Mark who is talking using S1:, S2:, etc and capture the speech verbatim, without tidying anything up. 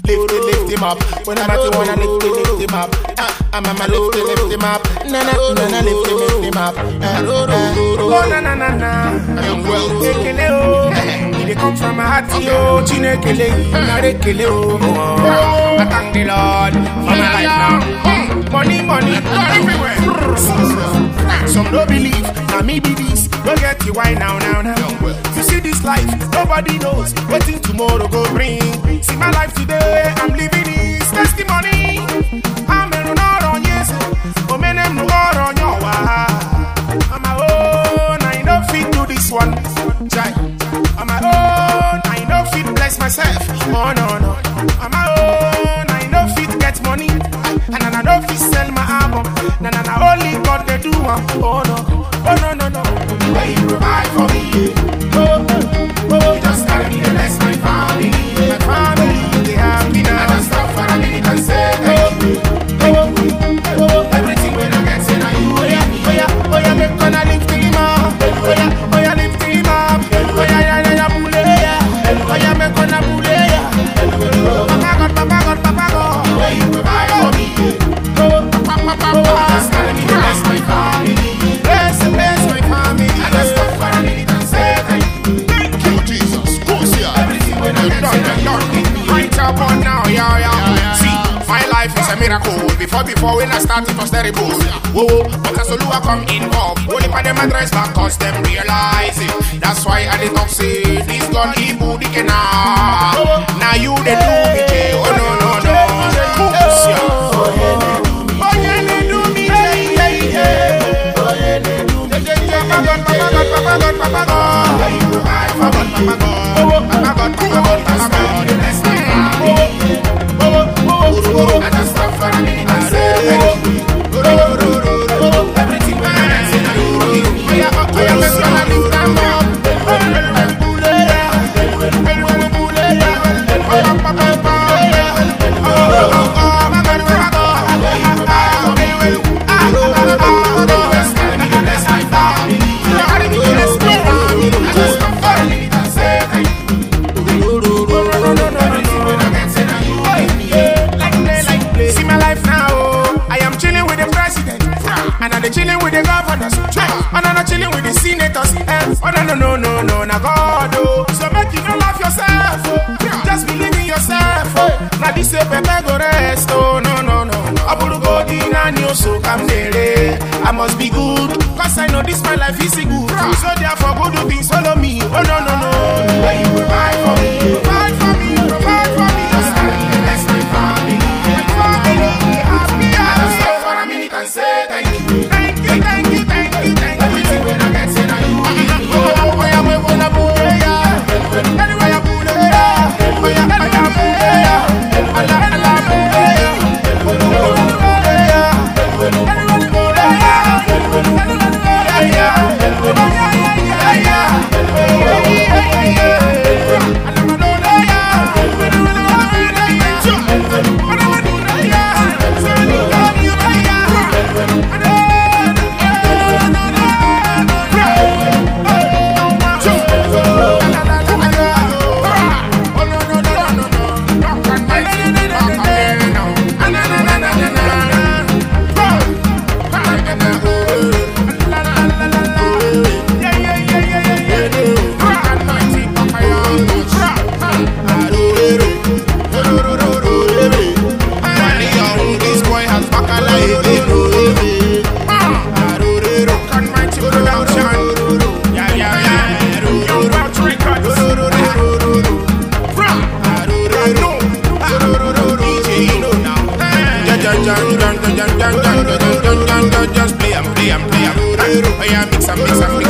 S1: lift it, lift him up. When I'm at the wanna lift it, lift him up. I'm a lift it, lift him up. Na na na na, lift it, lift him up. Oh na na na na, young well, ekele o. It comes from my heart, yo. Chinekele, narekele o. I thank the Lord for my life now. Money, money, everywhere. Some don't believe, now me be this. Don't get you why now, now, now. You see this life, nobody knows what thing tomorrow go bring. See my life today, I'm living this testimony. I'm a runner on yes, oh man, I'm runner on your wa. I'm my own, I know fit do this one. I'm my own, I know fit bless myself. Oh no no, I'm my own, I know fit get money, and I know fit sell my album. Na na na, only God they do one. Oh no, oh no no no. Where you provide for me? Oh oh, oh. Just tell me to bless my family. My family they happy now. I just stop for a minute and say thank you. Oh oh, oh. Everything when I get say now you. Oh yeah, oh yeah, oh yeah, make gonna lift him up. Oh yeah, oh yeah, lift him up. Oh yeah, yeah, yeah, yeah, bule yeah. Oh yeah, make gonna bule yeah. Papa God, Papa God, Papa God. Where you provide for me? Oh, Papa, Papa. Just tell me to bless my family. Bless, bless my family. I just stop for a minute and say thank you. Thank you, Jesus. Course, yeah. Everything when I get say Lord, right up on now, yeah, yeah. See, my life is a miracle. Before, before when I started, it was terrible. Whoa, but as Olua come involved, only for them address back cause them realize it. That's why I did not say this God he booty can now. Now you the do me, Jay. Oh no no no. Course, yeah. Oh yeah, they do me, Jay, Jay, Jay. Oh yeah, they do me, Jay, Jay. Papa God, Papa God, Papa God, Papa God. Papa God, Papa God, Papa God, Papa God, Papa God. I just stop for a minute and say thank you. Everything when I dance in a room. Oh yeah, oh yeah, let's go and lift them up. Chilling with the governors, and I'm not chilling with the senators. Oh no no no no no, na God oh. So make you not laugh yourself, oh. Just believe in yourself. Oh. Now this is Pepe go rest. Oh no no no no. I put go in and you so come there. I must be good, cause I know this my life is good. So therefore go do things follow me. Oh no no no. Where you provide for me, provide for me, provide for me. Just tell me to bless my family, my family. Happy I stop for a minute and say thank you. Just play and play and play and play. I mix and mix and mix.